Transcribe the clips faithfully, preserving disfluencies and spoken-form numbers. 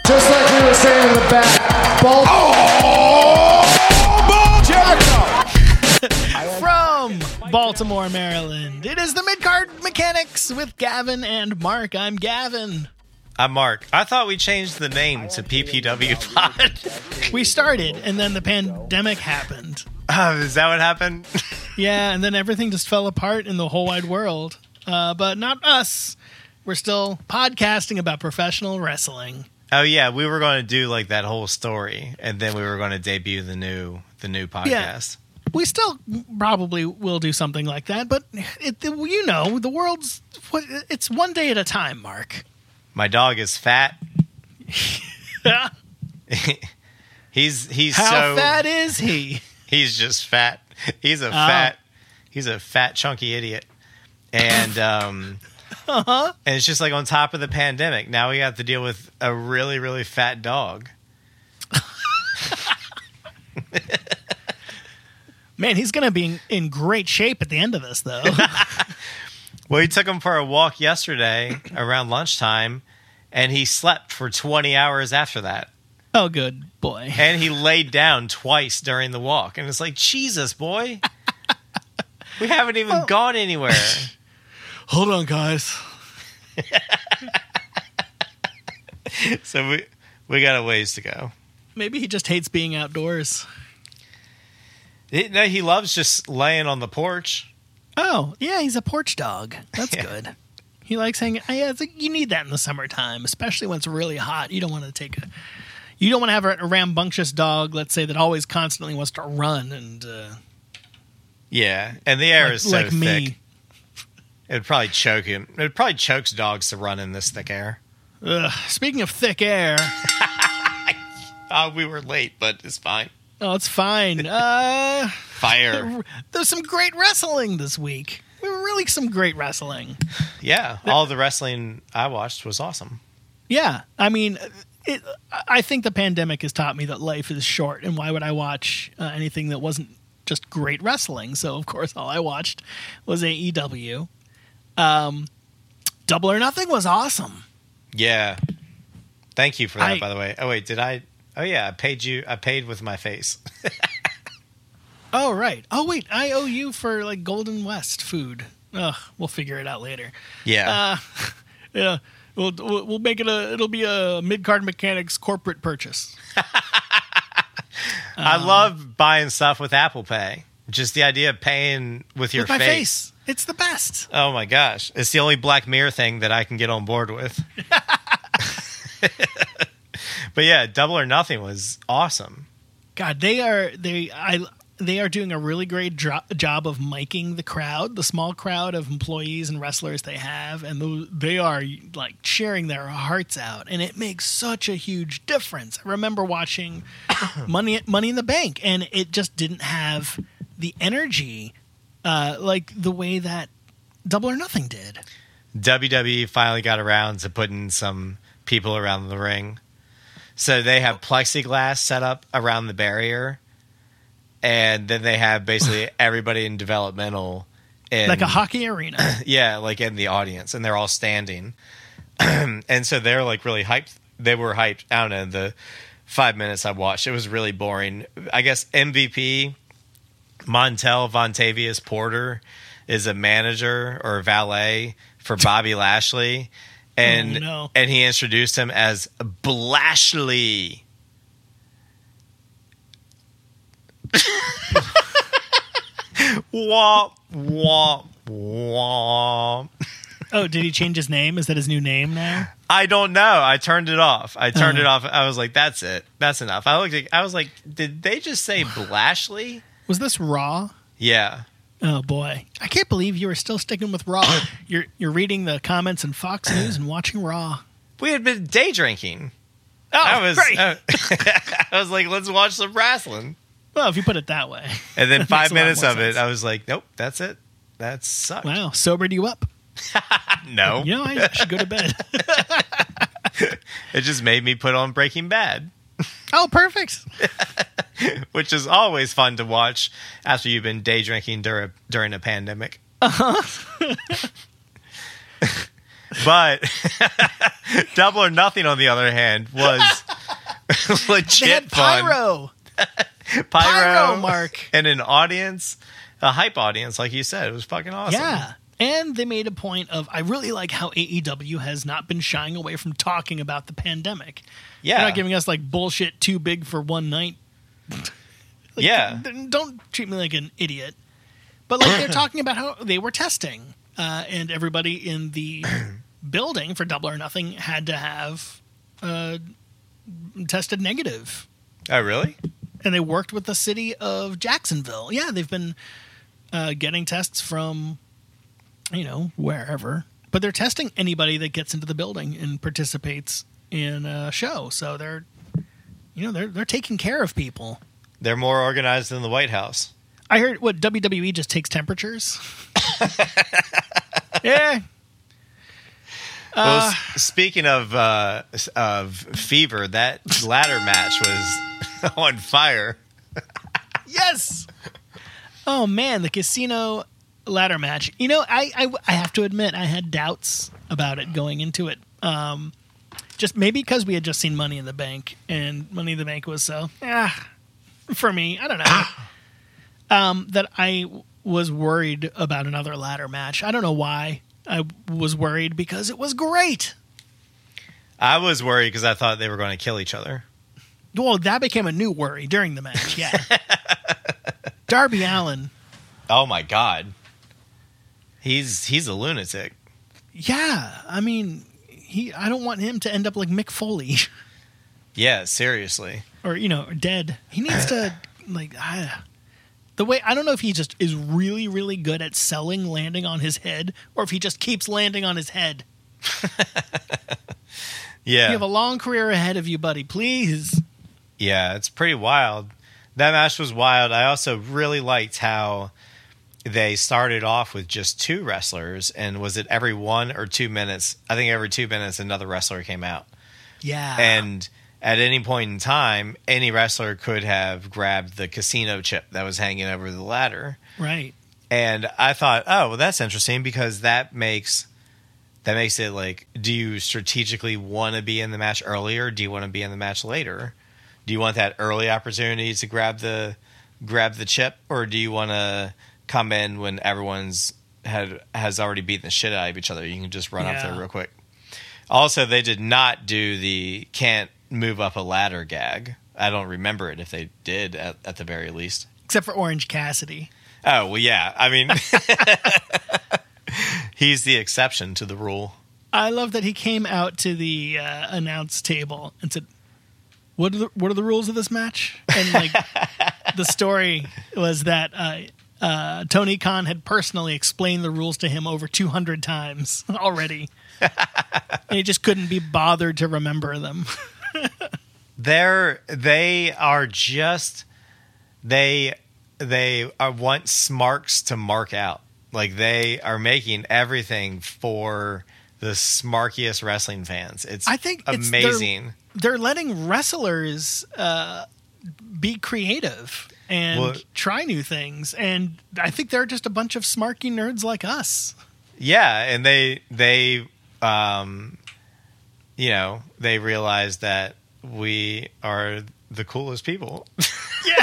Just like we were saying in the back, ball. Oh, Ball Jericho! From Baltimore, Maryland, it is the Midcard Mechanics with Gavin and Mark. I'm Gavin. I'm Mark. I thought we changed the name to P P W Pod. We started, and then the pandemic happened. Oh, is that what happened? Yeah, and then everything just fell apart in the whole wide world. Uh, but not us. We're still podcasting about professional wrestling. Oh yeah, we were going to do like that whole story, and then we were going to debut the new the new podcast. Yeah, we still probably will do something like that, but it, you know, the world's it's one day at a time, Mark. My dog is fat. he's he's How so fat is he? He's just fat. He's a Oh. fat. He's a fat chunky idiot, and um, Uh-huh. and it's just like on top of the pandemic. Now we have to deal with a really really fat dog. Man, he's going to be in, in great shape at the end of this, though. Well, he took him for a walk yesterday around lunchtime, and he slept for twenty hours after that. Oh, good boy. And he laid down twice during the walk. And it's like, Jesus, boy. We haven't even Well- gone anywhere. Hold on, guys. So we we got a ways to go. Maybe he just hates being outdoors. He, no, he loves just laying on the porch. Oh, yeah, he's a porch dog. That's Yeah. good. He likes hanging. Yeah, it's like, you need that in the summertime, especially when it's really hot. You don't want to take a. You don't want to have a, a rambunctious dog, let's say, that always constantly wants to run and uh, Yeah, and the air like, is so like thick. me. It would probably choke him. It probably chokes dogs to run in this thick air. Ugh. Speaking of thick air, Oh, we were late, but it's fine. oh, it's fine. Uh, Fire. there's some great wrestling this week. Really, some great wrestling. Yeah, all the wrestling I watched was awesome. Yeah, I mean, it, I think the pandemic has taught me that life is short, and why would I watch uh, anything that wasn't just great wrestling? So, of course, all I watched was A E W. Um, Double or Nothing was awesome. Yeah. Thank you for that, I- by the way. Oh, wait, did I? Oh, yeah, I paid you. I paid with my face. Oh, right. Oh, wait, I owe you for, like, Golden West food. Ugh, we'll figure it out later. Yeah. Uh, yeah, we'll, we'll we'll make it a, it'll be a Midcard Mechanics corporate purchase. I love buying stuff with Apple Pay. Just the idea of paying with your With my face. face. It's the best. Oh my gosh. It's the only Black Mirror thing that I can get on board with. But yeah, Double or Nothing was awesome. God, they are they I they are doing a really great dro- job of miking the crowd, the small crowd of employees and wrestlers they have, and those, they are like cheering their hearts out, and it makes such a huge difference. I remember watching Money Money in the Bank, and it just didn't have the energy uh, like the way that Double or Nothing did. W W E finally got around to putting some people around the ring. So they have plexiglass set up around the barrier, and then they have basically everybody in developmental in, Like a hockey arena. yeah, like in the audience, and they're all standing. And so they're like really hyped. They were hyped. I don't know, the five minutes I watched, it was really boring. I guess M V P Montel Vontavious Porter is a manager or valet for Bobby Lashley. And Oh, no. and he introduced him as Blashley. Womp, womp, womp. Oh, did he change his name? Is that his new name now? I don't know. I turned it off. I turned Uh-huh. it off. I was like, that's it. That's enough. I looked at, I was like, did they just say Blashley? Was this Raw? Yeah. Oh boy, I can't believe you are still sticking with Raw. you're you're reading the comments in Fox News and watching Raw. We had been day drinking. Oh, I was great. uh, I was like, let's watch some wrestling. Well, if you put it that way. And then That five makes a lot minutes more of it, sense. I was like, nope, that's it. That sucked. Wow, sobered you up. No. You know, I should go to bed. It just made me put on Breaking Bad, Oh, perfect. which is always fun to watch after you've been day drinking dur- during a pandemic. But Double or Nothing, on the other hand, was legit They had fun. pyro. Pyro, Pyro, Mark. and an audience, a hype audience, like you said. It was fucking awesome. Yeah. And they made a point of, I really like how A E W has not been shying away from talking about the pandemic. Yeah. They're not giving us like bullshit too big for one night. Like, Yeah. Don't treat me like an idiot. But like they're talking about how they were testing, uh, and everybody in the building for Double or Nothing had to have uh, tested negative. Oh, really? And they worked with the city of Jacksonville. Yeah, they've been uh, getting tests from, you know, wherever. But they're testing anybody that gets into the building and participates in a show. So they're, you know, they're they're taking care of people. They're more organized than the White House. I heard what W W E just takes temperatures. Yeah. Well, Uh, s- speaking of uh, s- of fever, that ladder match was on fire. Yes. Oh man, the casino ladder match. You know, I, I I have to admit I had doubts about it going into it. Um, just maybe because we had just seen Money in the Bank, and Money in the Bank was so yeah for me. I don't know. um, that I w- was worried about another ladder match. I don't know why. I was worried because it was great. I was worried because I thought they were going to kill each other. Well, that became a new worry during the match. Yeah. Darby Allin. Oh my god, he's he's a lunatic. Yeah, I mean, he. I don't want him to end up like Mick Foley, Yeah, seriously. or you know, dead. He needs to like I, the way. I don't know if he just is really, really good at selling landing on his head, or if he just keeps landing on his head. Yeah, You have a long career ahead of you, buddy. Please. yeah, it's pretty wild. That match was wild. I also really liked how they started off with just two wrestlers, and was it every one or two minutes? I think every two minutes another wrestler came out. Yeah. And at any point in time, any wrestler could have grabbed the casino chip that was hanging over the ladder. Right. And I thought, oh, well, that's interesting because that makes that makes it like, do you strategically want to be in the match earlier? Do you want to be in the match later? Do you want that early opportunity to grab the grab the chip, or do you want to come in when everyone's had has already beaten the shit out of each other? You can just run up Yeah. there real quick. Also, they did not do the can't move up a ladder gag. I don't remember it if they did at, at the very least. Except for Orange Cassidy. Oh, well, yeah. I mean, he's the exception to the rule. I love that he came out to the uh, announce table and said, "What are the what are the rules of this match?" And like the story was that uh, uh, Tony Khan had personally explained the rules to him over two hundred times already, and he just couldn't be bothered to remember them. They're they are just they they are want smarks to mark out. Like they are making everything for the smarkiest wrestling fans. It's I think it's- amazing. They're, they're letting wrestlers uh, be creative and Well- try new things, and I think they're just a bunch of smarky nerds like us. Yeah, and they they um you know, they realize that we are the coolest people. Yeah.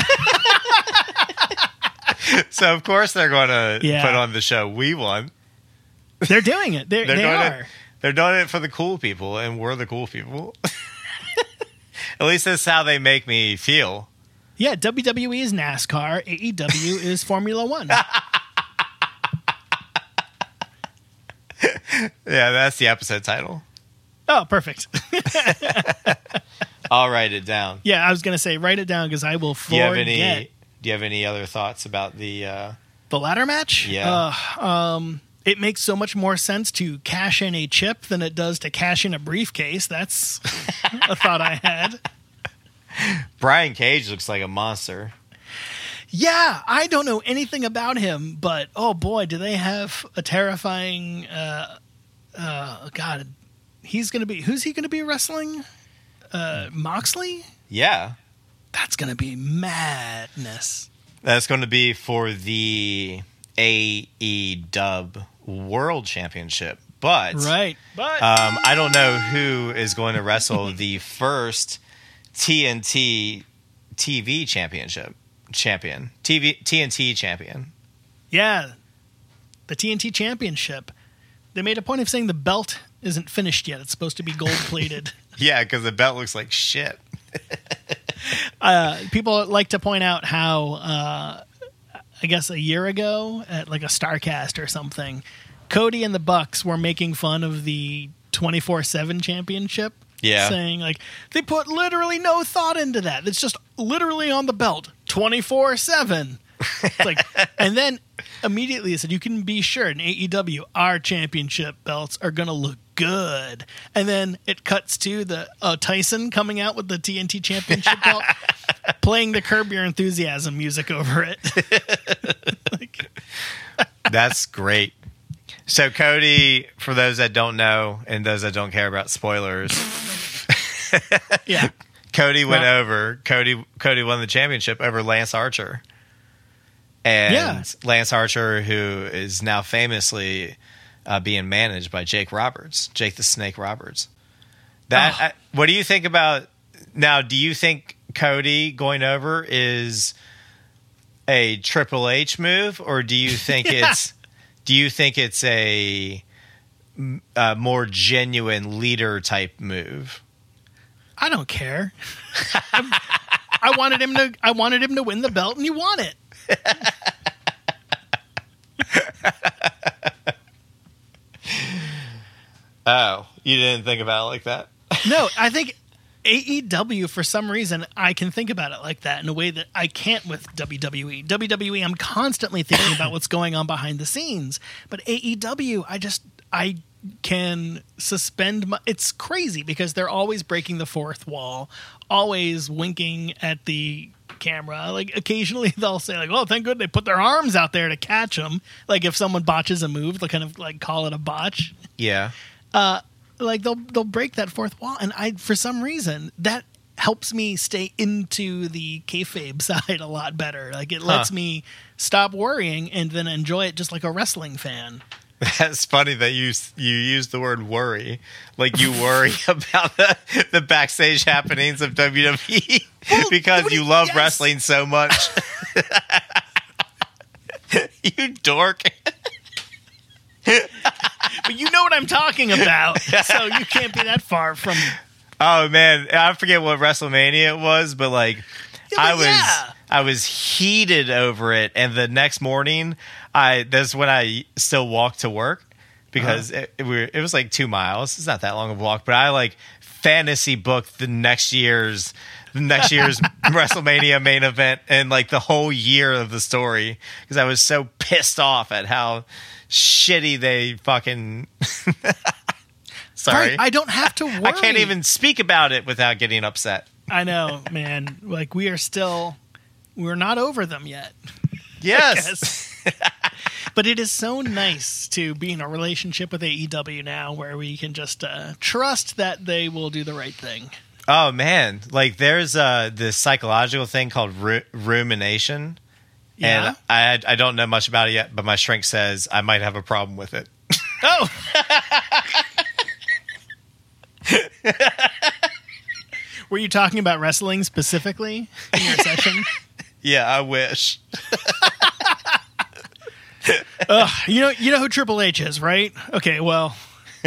So of course they're going to Yeah. put on the show we want. They're doing it. They're, They're they doing are. it. They're doing it for the cool people, and we're the cool people. At least that's how they make me feel. Yeah, W W E is NASCAR. A E W is Formula One. Yeah, that's the episode title. Oh, perfect. I'll write it down. Yeah, I was going to say, write it down because I will Do you have forget. any? Do you have any other thoughts about the? Uh, The ladder match? Yeah. Uh, um, it makes so much more sense to cash in a chip than it does to cash in a briefcase. That's a thought I had. Brian Cage looks like a monster. Yeah, I don't know anything about him, but oh boy, do they have a terrifying. Uh, uh, God, he's going to be. Who's he going to be wrestling? Uh, Moxley? Yeah, That's going to be madness. that's going to be for the A E W World Championship. but Right. But um, I don't know who is going to wrestle the first T N T T V championship champion, T V T N T champion. yeah, the T N T championship. They made a point of saying the belt isn't finished yet. It's supposed to be gold plated. Yeah, because the belt looks like shit. uh, people like to point out how, uh, I guess a year ago at like a StarCast or something, Cody and the Bucks were making fun of the twenty-four seven championship. Yeah. Saying like they put literally no thought into that. It's just literally on the belt twenty-four seven. It's like, and then immediately it said, you can be sure in A E W, our championship belts are going to look good. And then it cuts to the uh, Tyson coming out with the T N T championship belt, playing the Curb Your Enthusiasm music over it. Like, That's great. So Cody, for those that don't know and those that don't care about spoilers, yeah. Cody went Well- over. Cody Cody won the championship over Lance Archer. And Yeah. Lance Archer, who is now famously uh, being managed by Jake Roberts, Jake the Snake Roberts. That Oh. I, what do you think about now? Do you think Cody going over is a Triple H move, or do you think Yeah. it's do you think it's a, a more genuine leader type move? I don't care. I'm- I wanted him to. I wanted him to win the belt, and he won it. Oh, you didn't think about it like that? No, I think A E W, for some reason, I can think about it like that in a way that I can't with W W E. W W E, I'm constantly thinking about what's going on behind the scenes. But A E W, I just, I can suspend my, it's crazy because they're always breaking the fourth wall, always winking at the camera. Like occasionally they'll say like, oh, thank God they put their arms out there to catch them. Like if someone botches a move, they'll kind of like call it a botch. Yeah. Like they'll they'll break that fourth wall, and I for some reason that helps me stay into the kayfabe side a lot better. Like it lets Huh. me stop worrying and then enjoy it just like a wrestling fan. That's funny that you you use the word worry, like you worry about the, the backstage happenings of W W E Well, because what do you you- love yes. wrestling so much. You dork. But you know what I'm talking about, so you can't be that far from. Oh man, I forget what WrestleMania it was, but like Yeah, I but was yeah. I was heated over it, and the next morning, I that's when I still walked to work because Uh-huh. it, it, we were, it was like two miles. It's not that long of a walk, but I like fantasy booked the next year's the next year's WrestleMania main event and like the whole year of the story because I was so pissed off at how shitty they fucking. Sorry, Right, I don't have to worry. I can't even speak about it without getting upset. I know, man. Like we are still, we're not over them yet. Yes. But it is so nice to be in a relationship with A E W now where we can just uh, trust that they will do the right thing. Oh man, like there's uh this psychological thing called ru- rumination, Yeah. and I I don't know much about it yet, but my shrink says I might have a problem with it. Oh. Were you talking about wrestling specifically in your session? Yeah, I wish. Ugh, you know, you know who Triple H is, right? Okay, well,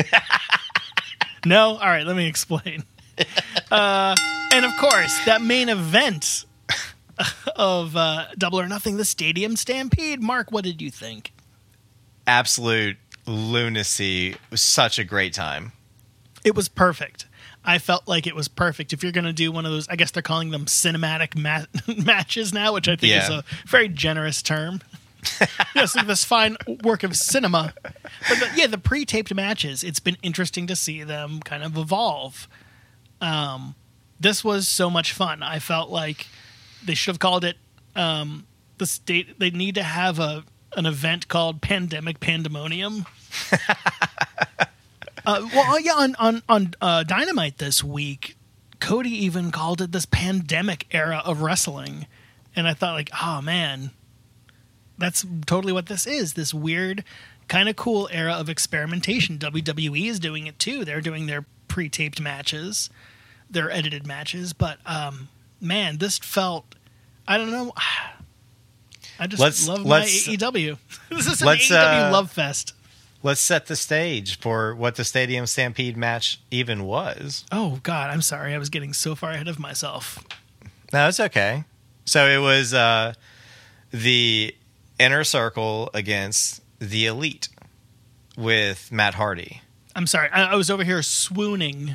no. All right, let me explain. Uh, and of course, that main event of uh, Double or Nothing, the Stadium Stampede. Mark, what did you think? Absolute lunacy. It was such a great time. It was perfect. I felt like it was perfect. If you're going to do one of those, I guess they're calling them cinematic ma- matches now, which I think is Yeah. a very generous term. Yes, like this fine work of cinema. But the, yeah, the pre-taped matches, it's been interesting to see them kind of evolve. Um, this was so much fun. I felt like they should have called it um, the state. They need to have a an event called Pandemic Pandemonium. Uh, well, yeah, on on on uh, Dynamite this week, Cody even called it this pandemic era of wrestling, and I thought, like, oh man, that's totally what this is. This weird kind of cool era of experimentation. W W E is doing it too. They're doing their pre-taped matches, their edited matches. But um, man, this felt, I don't know. I just let's, love my let's, A E W. This is an let's, A E W uh, love fest. Let's set the stage for what the Stadium Stampede match even was. Oh, God, I'm sorry. I was getting so far ahead of myself. No, it's okay. So it was uh, the Inner Circle against the Elite with Matt Hardy. I'm sorry. I, I was over here swooning.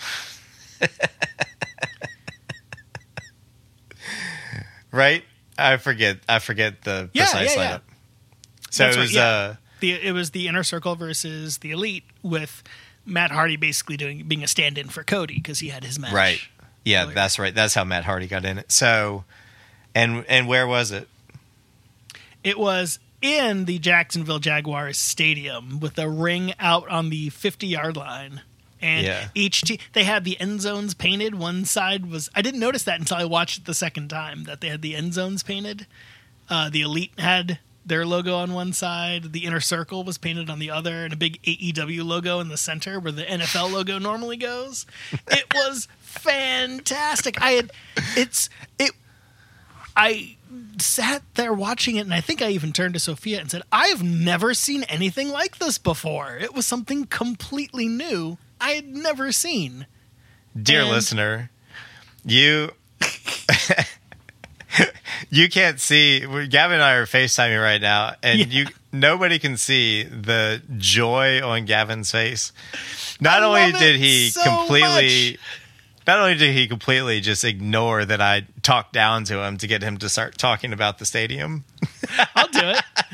Right? I forget. I forget the Yeah, precise yeah, lineup. yeah. So That's it right, was. yeah. Uh, The, it was the Inner Circle versus the Elite with Matt Hardy basically doing being a stand-in for Cody because he had his match. right. Yeah, earlier. that's right. That's how Matt Hardy got in it. So, and and where was it? It was in the Jacksonville Jaguars stadium with a ring out on the fifty-yard line. And Yeah. each team, they had the end zones painted. One side was, I didn't notice that until I watched it the second time, that they had the end zones painted. Uh, the Elite had their logo on one side, the Inner Circle was painted on the other, and a big A E W logo in the center where the N F L logo normally goes. It was fantastic. I had, it's, it, I sat there watching it, and I think I even turned to Sophia and said, I've never seen anything like this before. It was something completely new I had never seen. Dear And- listener, you you can't see. Gavin and I are FaceTiming right now, and Yeah. you nobody can see the joy on Gavin's face. Not I only love did it he so completely, much. not only did he completely just ignore that I talked down to him to get him to start talking about the stadium. I'll do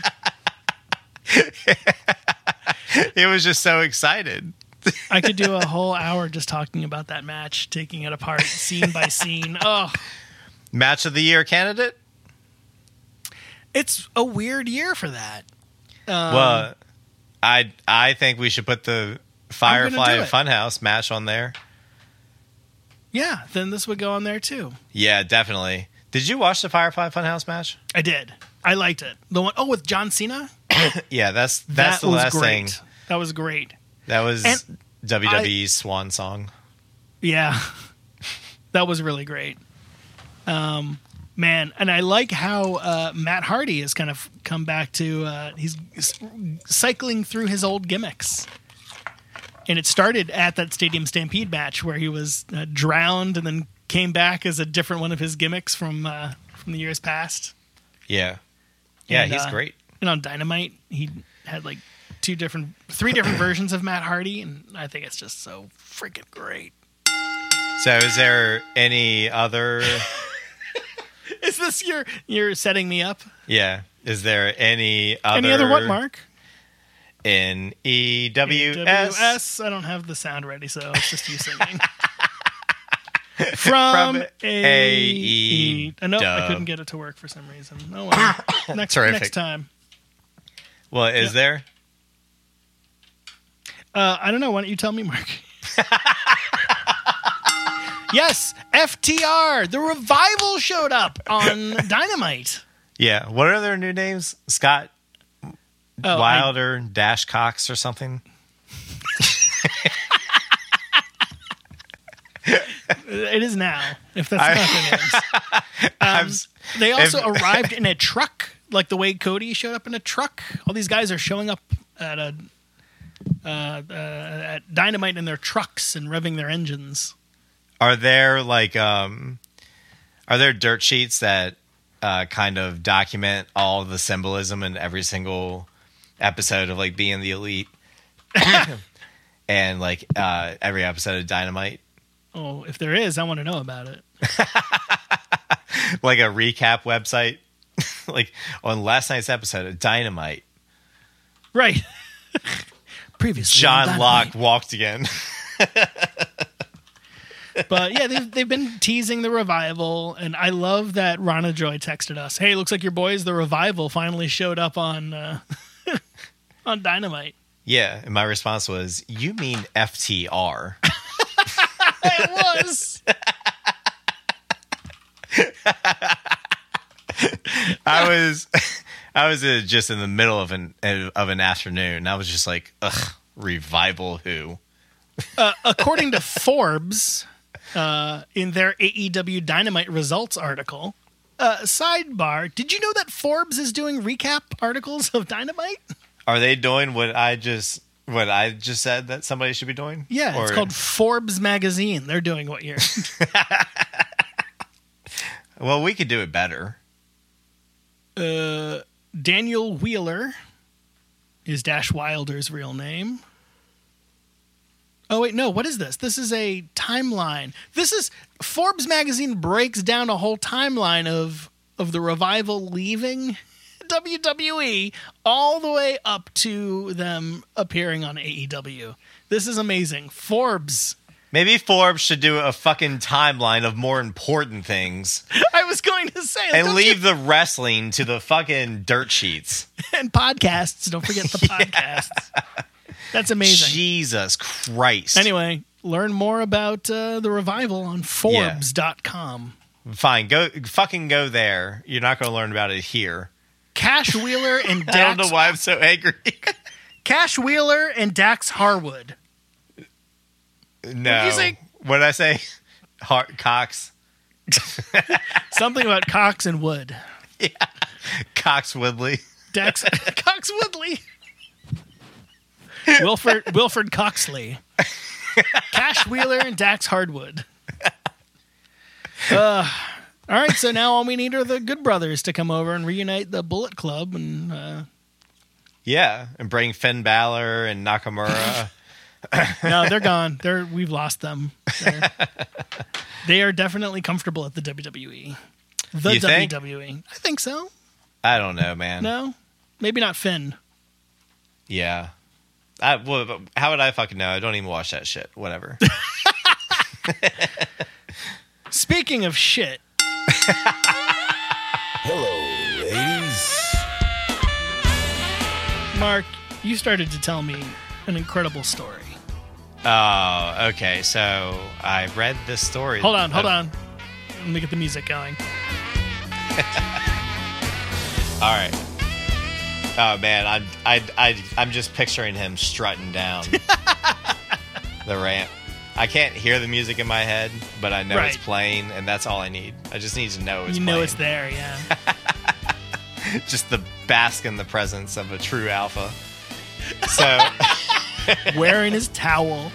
it. He was just so excited. I could do a whole hour just talking about that match, taking it apart scene by scene. Oh, Match of the year candidate? it's a weird year for that. Um, Well, I I think we should put the Firefly do it. Funhouse match on there. Yeah, then this would go on there too. Yeah, definitely. Did you watch the Firefly Funhouse match? I did. I liked it. The one, oh, with John Cena? Yeah, that's that's that the was last great. thing. That was great. That was And W W E's swan song. Yeah, that was really great. Um, man, and I like how uh, Matt Hardy has kind of come back to. Uh, he's cycling through his old gimmicks, and it started at that Stadium Stampede match where he was uh, drowned and then came back as a different one of his gimmicks from uh, from the years past. Yeah, yeah, And, he's uh, great. And on Dynamite, he had like two different, three different versions of Matt Hardy, and I think it's just so freaking great. So, is there any other? Is this your you're setting me up? Yeah, is there any other? Any other what, Mark? N E W W S. S. I don't have the sound ready, so it's just you singing. From, From A A E. E Uh, nope, I dub. couldn't get it to work for some reason. Oh well. next Terrific. next time. Well, is Yeah. there? Uh, I don't know. Why don't you tell me, Mark? Yes, F T R. The Revival showed up on Dynamite. Yeah. What are their new names? Scott Oh, I- Wilder, Dash Cox, or something. It is now, if that's I- not their names. I'm Um, s- they also if- arrived in a truck, like the way Cody showed up in a truck. All these guys are showing up at a uh, uh, at Dynamite in their trucks and revving their engines. Are there like um, are there dirt sheets that uh, kind of document all the symbolism in every single episode of like being the Elite, and like uh, every episode of Dynamite, Oh, if there is, I want to know about it. like a recap website, like on last night's episode of Dynamite, Right. Previously, on John Dynamite. Locke walked again. But yeah, they've, they've been teasing the Revival, and I love that Rana Joy texted us, "Hey, looks like your boys, the Revival, finally showed up on uh, on Dynamite." Yeah, and my response was, "You mean F T R?" It was. I was I was uh, just in the middle of an of an afternoon. I was just like, ugh, revival who? Uh, according to Forbes, uh, in their A E W Dynamite results article, uh, sidebar, did you know that Forbes is doing recap articles of Dynamite? Are they doing what I just what I just said that somebody should be doing? Yeah, Or- it's called Forbes Magazine. They're doing what you're... Well, we could do it better. Uh, Daniel Wheeler is Dash Wilder's real name. Oh, wait, no, what is this? This is a timeline. This is... Forbes Magazine breaks down a whole timeline of of the Revival leaving W W E all the way up to them appearing on A E W. This is amazing. Forbes... Maybe Forbes should do a fucking timeline of more important things I was going to say... and don't leave you- the wrestling to the fucking dirt sheets. And podcasts. Don't forget the podcasts. That's amazing. Jesus Christ. Anyway, learn more about uh, the Revival on Forbes dot com. Fine, go fucking go there. You're not going to learn about it here. Cash Wheeler and Dax... I don't know why I'm so angry. Cash Wheeler and Dax Harwood. No. you say? What did I say? Har- Cox. Something about Cox and Wood. Cox Woodley. Dax... Cox Woodley. Wilford, Wilford Coxley. Cash Wheeler and Dax Hardwood. Uh, all right, so now all we need are the Good Brothers to come over and reunite the Bullet Club and... Uh, Yeah, and bring Finn Balor and Nakamura. No, they're gone. They're we've lost them. They're, they are definitely comfortable at the W W E. The You think? W W E. I think so. I don't know, man. No, maybe not Finn. Yeah. I, well, how would I fucking know? I don't even watch that shit. Whatever. Speaking of shit, Hello, ladies. Mark, you started to tell me an incredible story. Oh, okay. So I read this story. Hold on, hold of- on. Let me get the music going. All right. Oh man, I'm I I I'm just picturing him strutting down the ramp. I can't hear the music in my head, but I know it's Right. playing, and that's all I need. I just need to know it's you playing. know it's there, yeah. Just the bask in the presence of a true alpha. So Wearing his towel.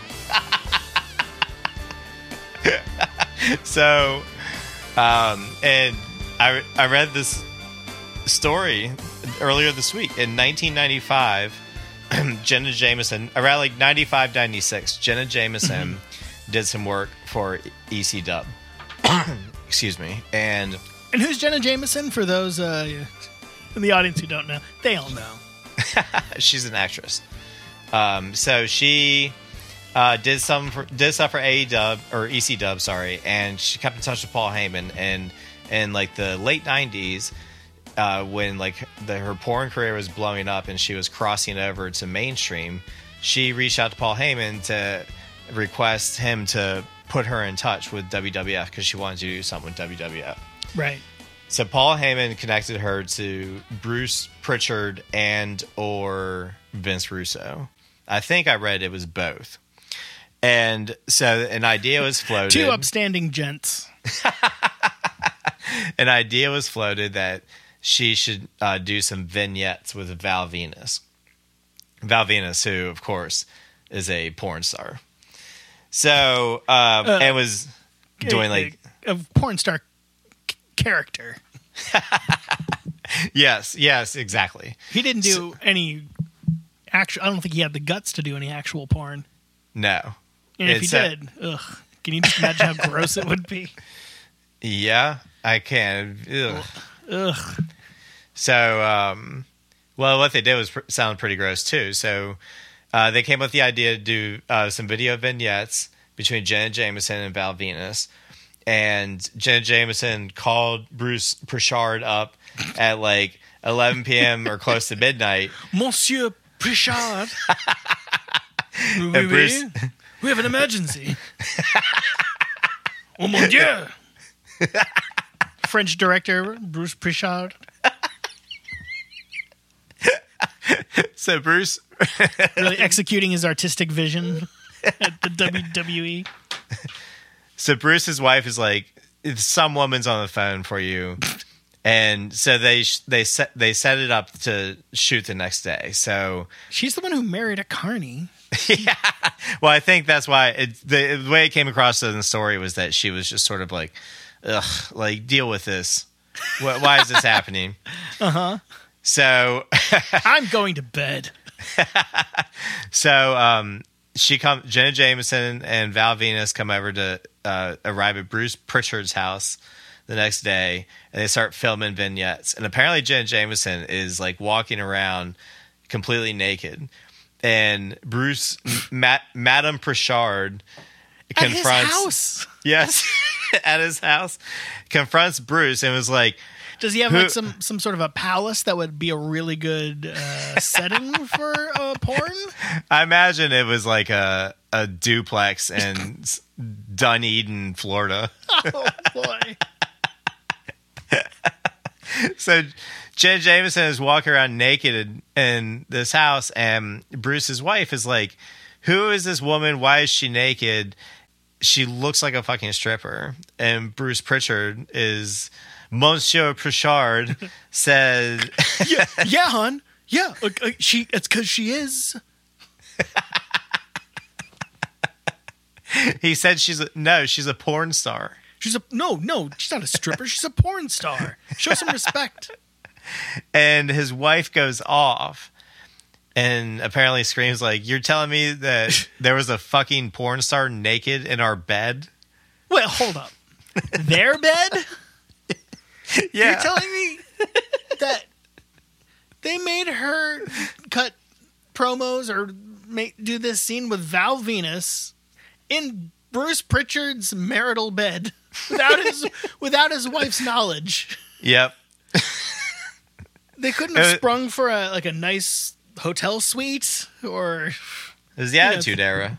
so um and I I read this story earlier this week in nineteen ninety-five. Jenna Jameson, around like ninety-five, ninety-six, Jenna Jameson did some work for E C W. Excuse me. And And who's Jenna Jameson? For those uh, in the audience who don't know, they all know. she's an actress. Um, so she uh, did some for, did stuff for A E W or E C W, sorry, and she kept in touch with Paul Heyman. And in like the late nineties, uh, when like the, her porn career was blowing up and she was crossing over to mainstream, she reached out to Paul Heyman to request him to put her in touch with W W F because she wanted to do something with W W F. Right. So Paul Heyman connected her to Bruce Pritchard and or Vince Russo. I think I read it was both. And so an idea was floated. Two upstanding gents. An idea was floated that she should uh, do some vignettes with Val Venus. Val Venus, who, of course, is a porn star. So, um, Uh, and was doing like... a, a porn star c- character. Yes, yes, exactly. He didn't do any actual. I don't think he had the guts to do any actual porn. No. And if he It's, uh, did, ugh, can you just imagine how gross it would be? Yeah, I can. Ugh. Ugh. So, um, well, what they did was pr- sound pretty gross too. So, uh, they came up with the idea to do uh, some video vignettes between Jenna Jameson and Val Venus. And Jenna Jameson called Bruce Pritchard up at like eleven p.m. or close to midnight. Monsieur Pritchard. oui, And Bruce- oui. We have an emergency. Oh mon Dieu. French director Bruce Pritchard. So Bruce, Really executing his artistic vision at the W W E. so Bruce's wife is like, some woman's on the phone for you, and so they they set they set it up to shoot the next day. So She's the one who married a carny. yeah, well, I think that's why it, the, the way it came across in the story was that she was just sort of like, ugh, like deal with this. Why, why is this happening? Uh huh. So I'm going to bed. So um, she come Jenna Jameson and Val Venus come over to uh, arrive at Bruce Pritchard's house the next day, and they start filming vignettes. And apparently, Jenna Jameson is like walking around completely naked, and Bruce, Ma- Madame Pritchard, confronts At his house. yes at his house confronts Bruce and was like, Does he have Who- like some, some sort of a palace that would be a really good uh, setting for uh, porn? I imagine it was like a a duplex in S- Dunedin, Florida. Oh boy. So Jenna Jameson is walking around naked in, in this house, and Bruce's wife is like, who is this woman? Why is she naked? She looks like a fucking stripper. And Bruce Pritchard is, Monsieur Pritchard said, Yeah, yeah, hon. Yeah, uh, uh, she. It's because she is. he said she's a, no, she's a porn star. She's a no, no. She's not a stripper. She's a porn star. Show some respect. And his wife goes off and apparently screams like, you're telling me that there was a fucking porn star naked in our bed? Wait, hold up. Their bed? Yeah. You're telling me that they made her cut promos or make, do this scene with Val Venus in Bruce Pritchard's marital bed without his without his wife's knowledge? Yep. They couldn't have Uh, sprung for a like a nice hotel suite or It was the know, Attitude Era.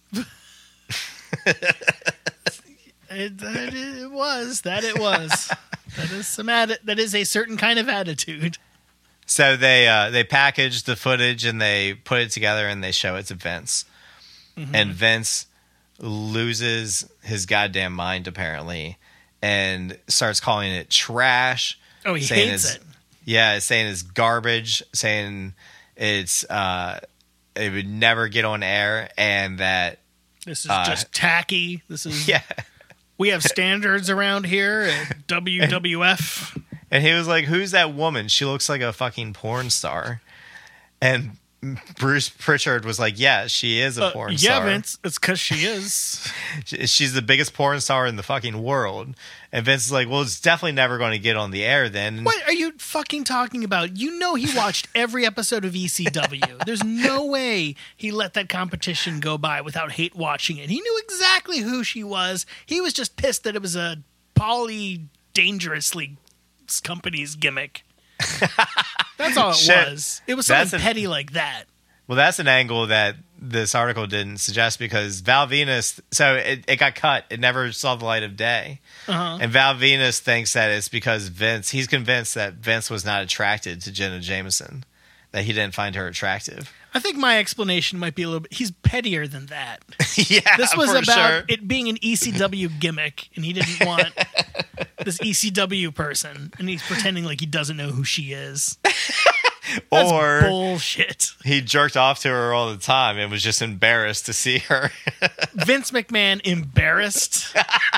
it, that it was that it was that is some atti- that is a certain kind of attitude. So they uh, they package the footage and they put it together and they show it to Vince. Mm-hmm. And Vince loses his goddamn mind apparently and starts calling it trash. Oh, he saying hates it's- it. Yeah, saying it's garbage, saying it's uh, it would never get on air, and that This is Uh, just tacky. This is yeah. we have standards around here at W W F. And he was like, "Who's that woman? She looks like a fucking porn star." And Bruce Pritchard was like, "Yeah, she is a Uh, porn yeah, star. Vince, it's because she is. She- She's the biggest porn star in the fucking world." And Vince is like, "Well, it's definitely never going to get on the air then." And What are you fucking talking about? You know he watched every episode of E C W. There's no way he let that competition go by without hate watching it. He knew exactly who she was. He was just pissed that it was a Polly Dangerously company's gimmick. That's all it Shit. was. It was That's something an- petty like that. Well, that's an angle that this article didn't suggest because Val Venus, so it, it got cut. It never saw the light of day. Uh-huh. And Val Venus thinks that it's because Vince, he's convinced that Vince was not attracted to Jenna Jameson, that he didn't find her attractive. I think my explanation might be a little bit. He's pettier than that. Yeah, This was for about sure. it being an E C W gimmick, and he didn't want this E C W person, and he's pretending like he doesn't know who she is. That's Or bullshit. he jerked off to her all the time and was just embarrassed to see her. Vince McMahon embarrassed.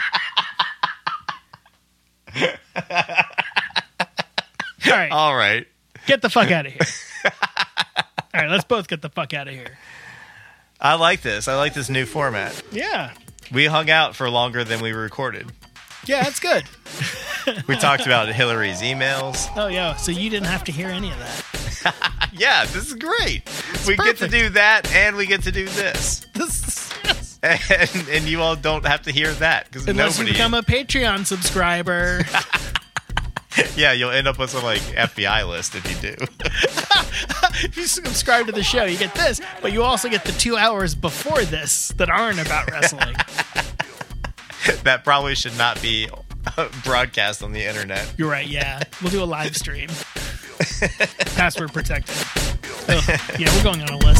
All right, All right. get the fuck out of here. All right, let's both get the fuck out of here. I like this. I like this new format. Yeah, We hung out for longer than we recorded. yeah, that's good. We talked about Hillary's emails. Oh yeah, so you didn't have to hear any of that. Yeah, this is great. we get to perfect. do that and we get to do this. This, yes. And, and you all don't have to hear that because Unless nobody. you become a Patreon subscriber. Yeah, you'll end up with some like F B I list if you do. If you subscribe to the show, you get this, but you also get the two hours before this that aren't about wrestling. That probably should not be broadcast on the internet. You're right, yeah. We'll do a live stream. Password protected. Ugh. Yeah, we're going on a list.